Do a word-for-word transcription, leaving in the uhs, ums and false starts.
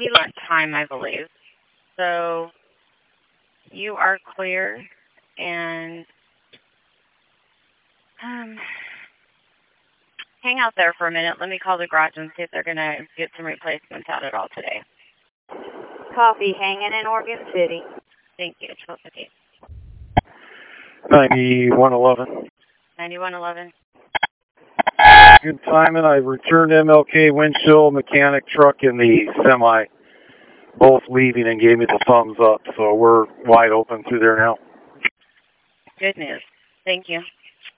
he left time, I believe. So you are clear, and um, hang out there for a minute. Let me call the garage and see if they're going to get some replacements out at all today. Coffee hanging in Oregon City. Thank you. twelve fifty. ninety-one eleven. ninety-one eleven. Good timing. I returned M L K windshield, mechanic truck, and the semi, both leaving and gave me the thumbs up. So we're wide open through there now. Good news. Thank you.